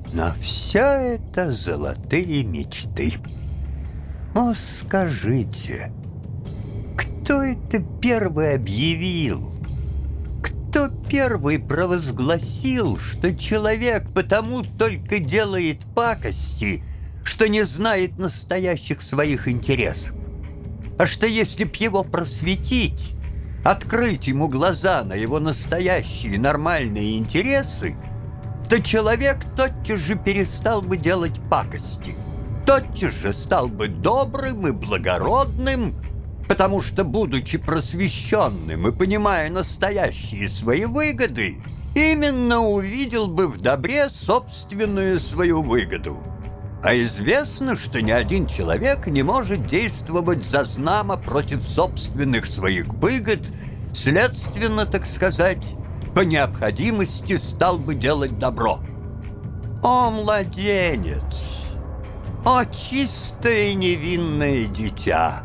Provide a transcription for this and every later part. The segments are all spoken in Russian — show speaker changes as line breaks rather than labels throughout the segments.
Но все это золотые мечты. О, скажите, кто это первый объявил? Кто первый провозгласил, что человек потому только делает пакости, что не знает настоящих своих интересов? А что если б его просветить, открыть ему глаза на его настоящие нормальные интересы, то человек тотчас же перестал бы делать пакости, тотчас же стал бы добрым и благородным, потому что, будучи просвещенным и понимая настоящие свои выгоды, именно увидел бы в добре собственную свою выгоду. А известно, что ни один человек не может действовать зазнамо против собственных своих выгод, следственно, так сказать, по необходимости стал бы делать добро. О, младенец! О, чистое невинное дитя!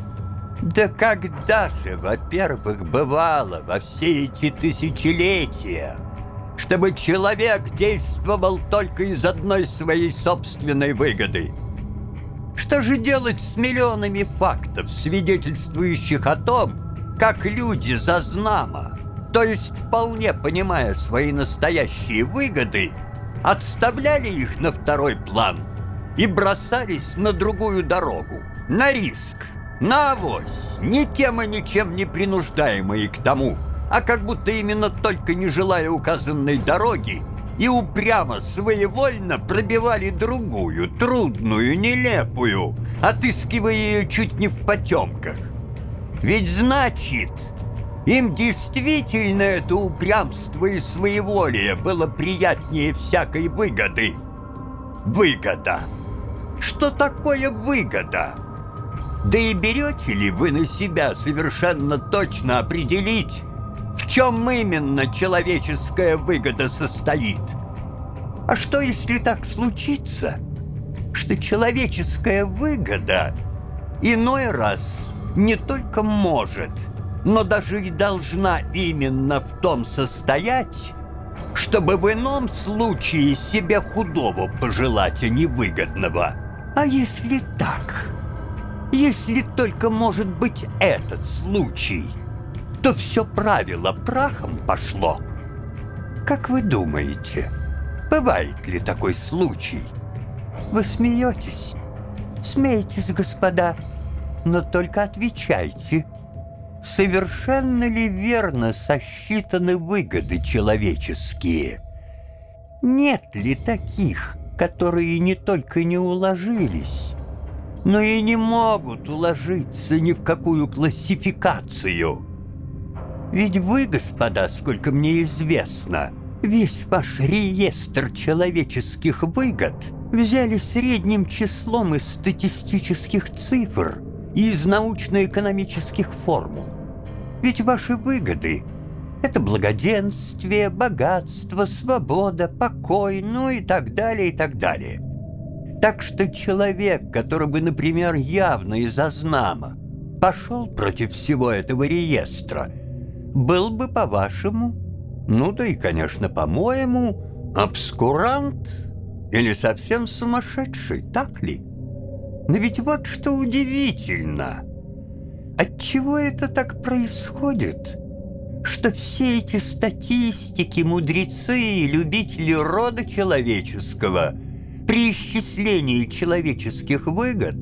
Да когда же, во-первых, бывало во все эти тысячелетия, чтобы человек действовал только из одной своей собственной выгоды? Что же делать с миллионами фактов, свидетельствующих о том, как люди зазнамо, то есть вполне понимая свои настоящие выгоды, отставляли их на второй план и бросались на другую дорогу, на риск, на авось, никем и ничем не принуждаемые к тому, а как будто именно только не желая указанной дороги, и упрямо, своевольно пробивали другую, трудную, нелепую, отыскивая ее чуть не в потемках. Ведь значит, им действительно это упрямство и своеволие было приятнее всякой выгоды. Выгода. Что такое выгода? Да и берете ли вы на себя совершенно точно определить, в чем именно человеческая выгода состоит? А что, если так случится, что человеческая выгода иной раз не только может, но даже и должна именно в том состоять, чтобы в ином случае себе худого пожелать, а не выгодного? А если так? Если только может быть этот случай, то все правило прахом пошло. Как вы думаете, бывает ли такой случай? Вы смеетесь? Смейтесь, господа, но только отвечайте. Совершенно ли верно сосчитаны выгоды человеческие? Нет ли таких, которые не только не уложились, но и не могут уложиться ни в какую классификацию? Ведь вы, господа, сколько мне известно, весь ваш реестр человеческих выгод взяли средним числом из статистических цифр и из научно-экономических формул. Ведь ваши выгоды — это благоденствие, богатство, свобода, покой, ну и так далее, и так далее. Так что человек, который бы, например, явно и зазнамо пошел против всего этого реестра, был бы, по-вашему, ну да и, конечно, по-моему, обскурант или совсем сумасшедший, так ли? Но ведь вот что удивительно. Отчего это так происходит, что все эти статистики, мудрецы и любители рода человеческого при исчислении человеческих выгод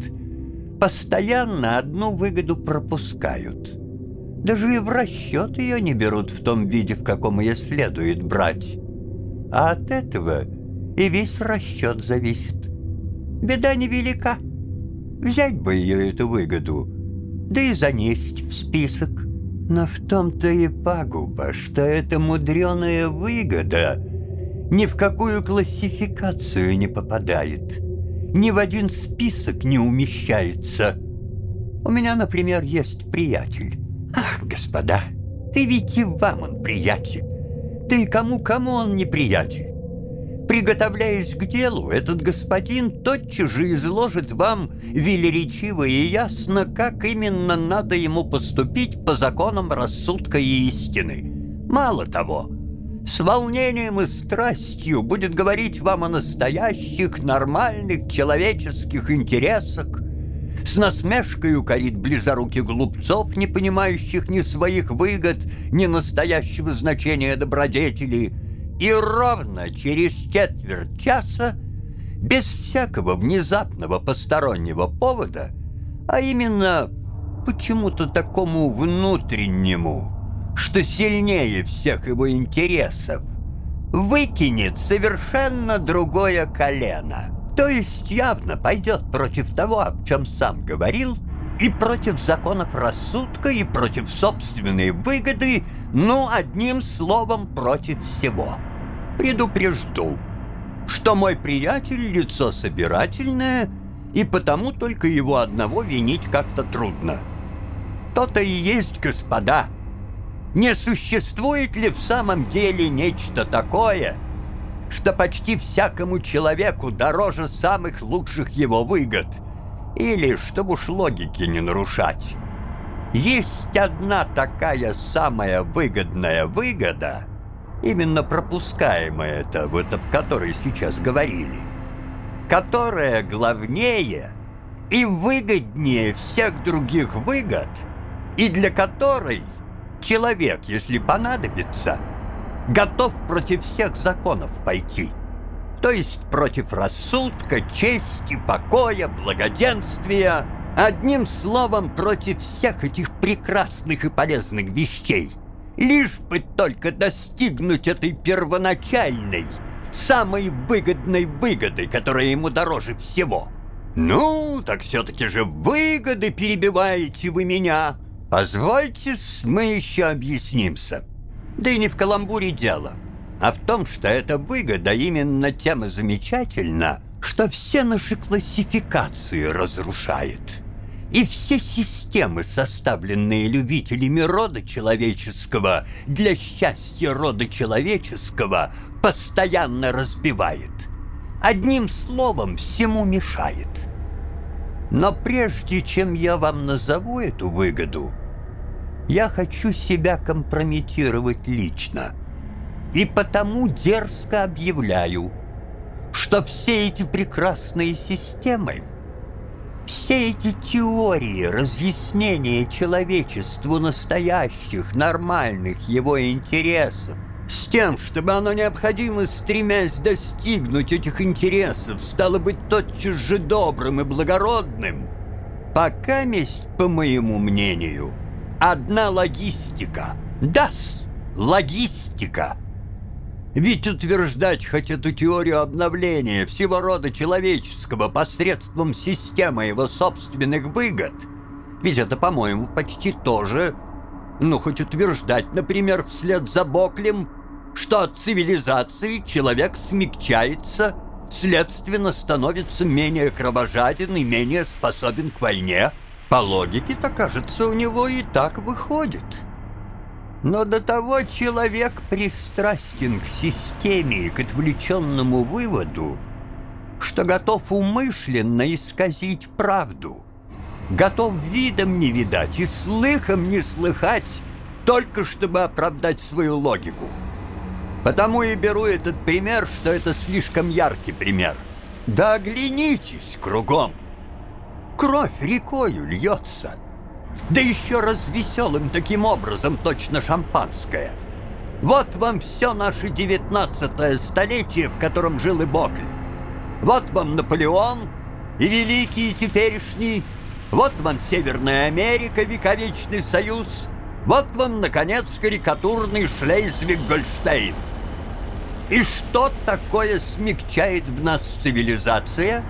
постоянно одну выгоду пропускают? Даже и в расчет ее не берут в том виде, в каком ее следует брать. А от этого и весь расчет зависит. Беда невелика. Взять бы ее, эту выгоду, да и занесть в список. Но в том-то и пагуба, что эта мудреная выгода ни в какую классификацию не попадает, ни в один список не умещается. У меня, например, есть приятель. Ах, господа, ты ведь и вам он приятель. Да и кому он не приятель. Приготовляясь к делу, этот господин тотчас же изложит вам велеречиво и ясно, как именно надо ему поступить по законам рассудка и истины. Мало того, с волнением и страстью будет говорить вам о настоящих, нормальных человеческих интересах, с насмешкой укорит близоруких глупцов, не понимающих ни своих выгод, ни настоящего значения добродетели, и ровно через четверть часа, без всякого внезапного постороннего повода, а именно почему-то такому внутреннему, что сильнее всех его интересов, выкинет совершенно другое колено. То есть явно пойдет против того, о чем сам говорил, и против законов рассудка, и против собственной выгоды, ну, одним словом, против всего. Предупрежду, что мой приятель — лицо собирательное, и потому только его одного винить как-то трудно. То-то и есть, господа. Не существует ли в самом деле нечто такое, что почти всякому человеку дороже самых лучших его выгод, или, чтобы уж логики не нарушать, есть одна такая самая выгодная выгода, именно пропускаемая это, вот об которой сейчас говорили, которая главнее и выгоднее всех других выгод, и для которой человек, если понадобится, готов против всех законов пойти, то есть против рассудка, чести, покоя, благоденствия, одним словом, против всех этих прекрасных и полезных вещей, лишь бы только достигнуть этой первоначальной, самой выгодной выгоды, которая ему дороже всего. Ну, так все-таки же выгоды перебиваете вы меня. Позвольте, мы еще объяснимся. Да и не в каламбуре дело, а в том, что эта выгода именно тем и замечательна, что все наши классификации разрушает. И все системы, составленные любителями рода человеческого для счастья рода человеческого, постоянно разбивает. Одним словом, всему мешает. Но прежде чем я вам назову эту выгоду, я хочу себя компрометировать лично. И потому дерзко объявляю, что все эти прекрасные системы, все эти теории разъяснения человечеству настоящих, нормальных его интересов, с тем, чтобы оно необходимо, стремясь достигнуть этих интересов, стало быть тотчас же добрым и благородным, пока месть, по моему мнению, одна логистика. Да-с, логистика. Ведь утверждать хоть эту теорию обновления всего рода человеческого посредством системы его собственных выгод, ведь это, по-моему, почти то же, ну, хоть утверждать, например, вслед за Боклем, что от цивилизации человек смягчается, следственно становится менее кровожаден и менее способен к войне. По логике-то, кажется, у него и так выходит. Но до того человек пристрастен к системе и к отвлеченному выводу, что готов умышленно исказить правду, готов видом не видать и слыхом не слыхать, только чтобы оправдать свою логику. Потому и беру этот пример, что это слишком яркий пример. Да оглянитесь кругом. Кровь рекою льется. Да еще развеселым таким образом, точно шампанское. Вот вам все наше 19-е столетие, в котором жил и Бокль. Вот вам Наполеон, и великий, и теперешний. Вот вам Северная Америка, вековечный союз. Вот вам, наконец, карикатурный Шлезвиг-Гольштейн. И что такое смягчает в нас цивилизация?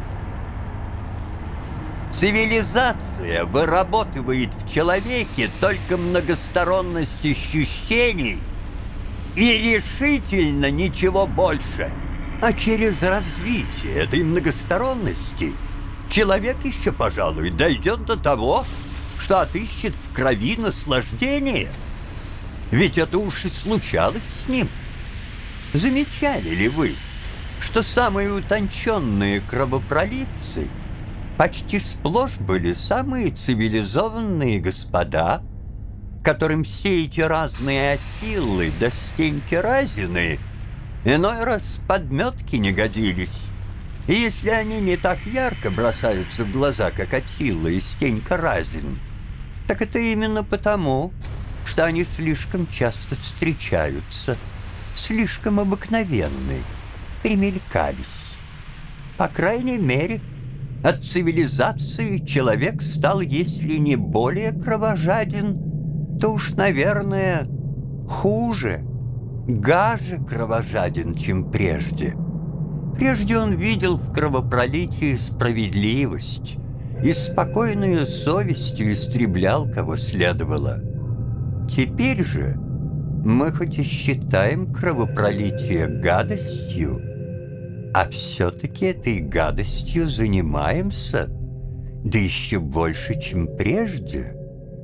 Цивилизация вырабатывает в человеке только многосторонность ощущений и решительно ничего больше. А через развитие этой многосторонности человек еще, пожалуй, дойдет до того, что отыщет в крови наслаждение. Ведь это уж и случалось с ним. Замечали ли вы, что самые утонченные кровопроливцы почти сплошь были самые цивилизованные господа, которым все эти разные Атиллы да Стеньки Разины иной раз подметки не годились. И если они не так ярко бросаются в глаза, как Атилла и Стенька Разин, так это именно потому, что они слишком часто встречаются, слишком обыкновенны, примелькались. По крайней мере, от цивилизации человек стал, если не более кровожаден, то уж, наверное, хуже, гаже кровожаден, чем прежде. Прежде он видел в кровопролитии справедливость и спокойную совестью истреблял, кого следовало. Теперь же мы хоть и считаем кровопролитие гадостью, а все-таки этой гадостью занимаемся, да еще больше, чем прежде.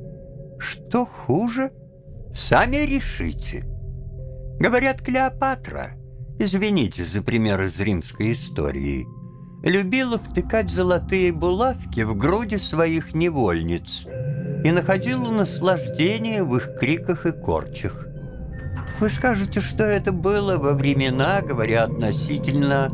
Что хуже, сами решите. Говорят, Клеопатра, извините за пример из римской истории, любила втыкать золотые булавки в груди своих невольниц и находила наслаждение в их криках и корчах. Вы скажете, что это было во времена, говоря относительно,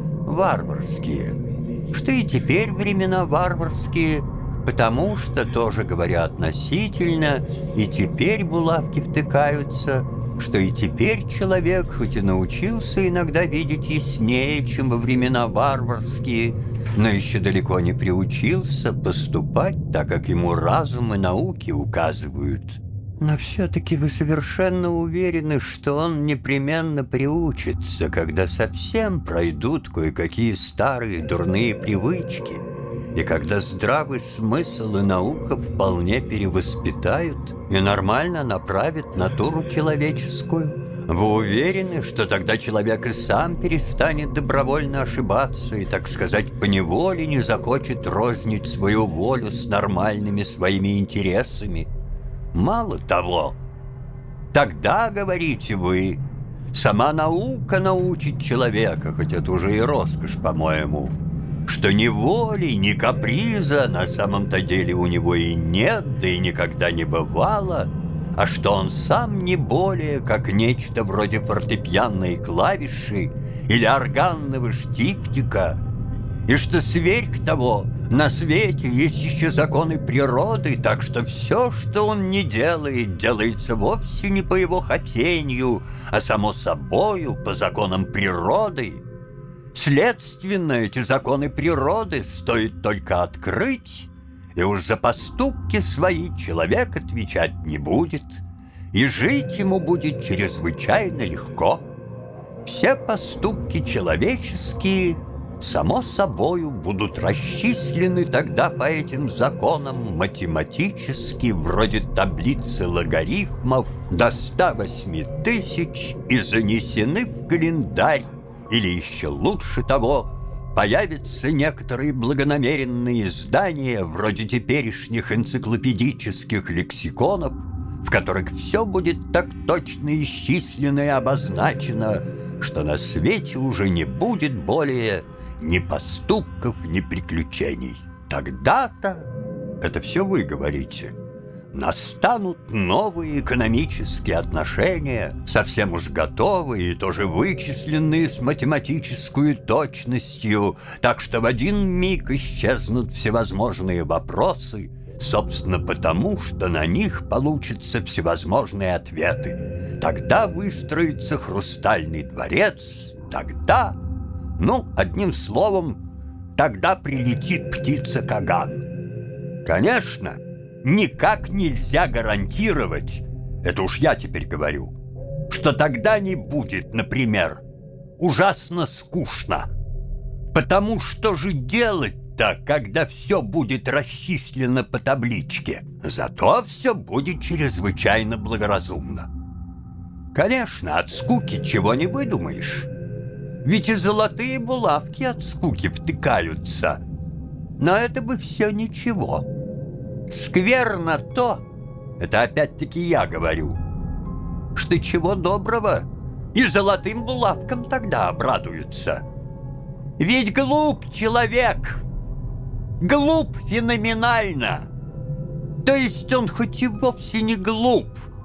варварские, что и теперь времена варварские, потому что, тоже говоря относительно, и теперь булавки втыкаются, что и теперь человек, хоть и научился иногда видеть яснее, чем во времена варварские, но еще далеко не приучился поступать так, как ему разум и науки указывают. Но все-таки вы совершенно уверены, что он непременно приучится, когда совсем пройдут кое-какие старые дурные привычки, и когда здравый смысл и наука вполне перевоспитают и нормально направят натуру человеческую. Вы уверены, что тогда человек и сам перестанет добровольно ошибаться и, так сказать, поневоле не захочет рознить свою волю с нормальными своими интересами? Мало того, тогда, говорите вы, сама наука научит человека, хоть это уже и роскошь, по-моему, что ни воли, ни каприза на самом-то деле у него и нет, да и никогда не бывало, а что он сам не более, как нечто вроде фортепианной клавиши или органного штифтика, и что сверх того на свете есть еще законы природы, так что все, что он не делает, делается вовсе не по его хотению, а само собою по законам природы. Следственно, эти законы природы стоит только открыть, и уж за поступки свои человек отвечать не будет, и жить ему будет чрезвычайно легко. Все поступки человеческие само собою будут расчислены тогда по этим законам математически, вроде таблицы логарифмов до 108 тысяч, и занесены в календарь, или еще лучше того, появятся некоторые благонамеренные издания, вроде теперешних энциклопедических лексиконов, в которых все будет так точно исчислено и обозначено, что на свете уже не будет более ни поступков, ни приключений. Тогда-то, это все вы говорите, настанут новые экономические отношения, совсем уж готовые и тоже вычисленные с математической точностью, так что в один миг исчезнут всевозможные вопросы, собственно потому, что на них получатся всевозможные ответы. Тогда выстроится хрустальный дворец, тогда... одним словом, тогда прилетит птица Каган. Конечно, никак нельзя гарантировать, это уж я теперь говорю, что тогда не будет, например, ужасно скучно. Потому что же делать-то, когда все будет расчислено по табличке? Зато все будет чрезвычайно благоразумно. Конечно, от скуки чего не выдумаешь. Ведь и золотые булавки от скуки втыкаются. Но это бы все ничего. Скверно то, это опять-таки я говорю, что чего доброго и золотым булавкам тогда обрадуются. Ведь глуп человек, глуп феноменально. То есть он хоть и вовсе не глуп,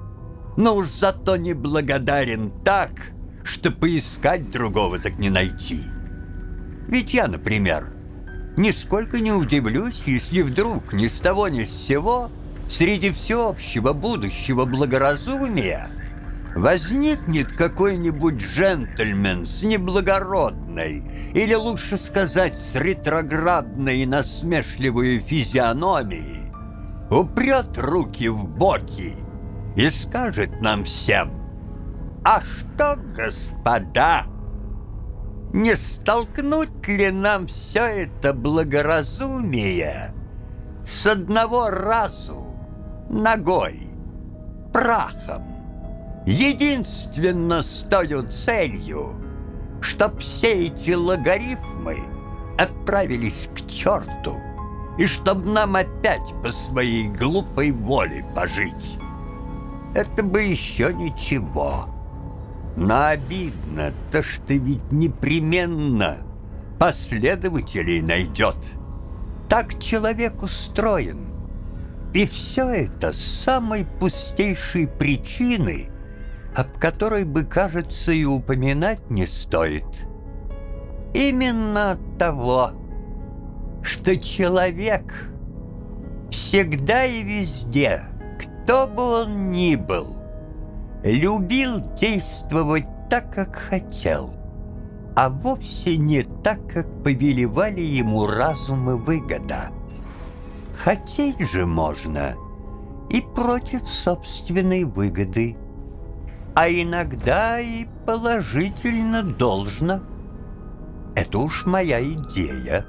но уж зато неблагодарен так, что поискать другого так не найти. Ведь я, например, нисколько не удивлюсь, если вдруг ни с того ни с сего среди всеобщего будущего благоразумия возникнет какой-нибудь джентльмен с неблагородной, или лучше сказать, с ретроградной и насмешливой физиономией, упрет руки в боки и скажет нам всем: «А что, господа, не столкнуть ли нам все это благоразумие с одного разу ногой, прахом, единственно с той целью, чтоб все эти логарифмы отправились к черту, и чтоб нам опять по своей глупой воле пожить? Это бы еще ничего. Но обидно то, что ведь непременно последователей найдет. Так человек устроен. И все это с самой пустейшей причины, об которой бы, кажется, и упоминать не стоит. Именно от того, что человек всегда и везде, кто бы он ни был, любил действовать так, как хотел, а вовсе не так, как повелевали ему разум и выгода. Хотеть же можно и против собственной выгоды, а иногда и положительно должно. Это уж моя идея.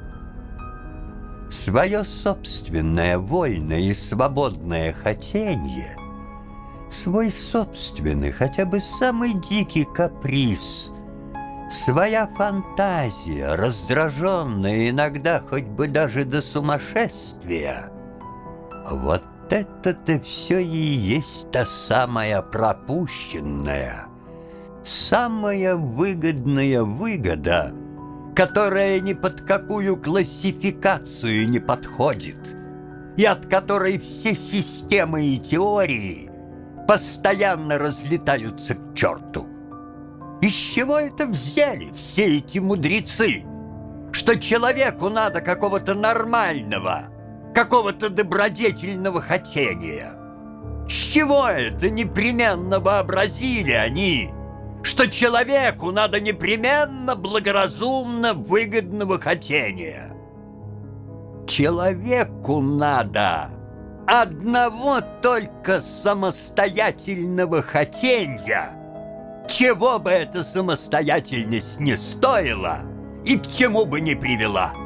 Свое собственное вольное и свободное хотенье, свой собственный, хотя бы самый дикий каприз, своя фантазия, раздраженная иногда хоть бы даже до сумасшествия, вот это-то все и есть та самая пропущенная, самая выгодная выгода, которая ни под какую классификацию не подходит, и от которой все системы и теории постоянно разлетаются к черту. Из чего это взяли все эти мудрецы, что человеку надо какого-то нормального, какого-то добродетельного хотения? С чего это непременно вообразили они, что человеку надо непременно благоразумно выгодного хотения? Человеку надо одного только самостоятельного хотения, чего бы эта самостоятельность не стоила и к чему бы не привела.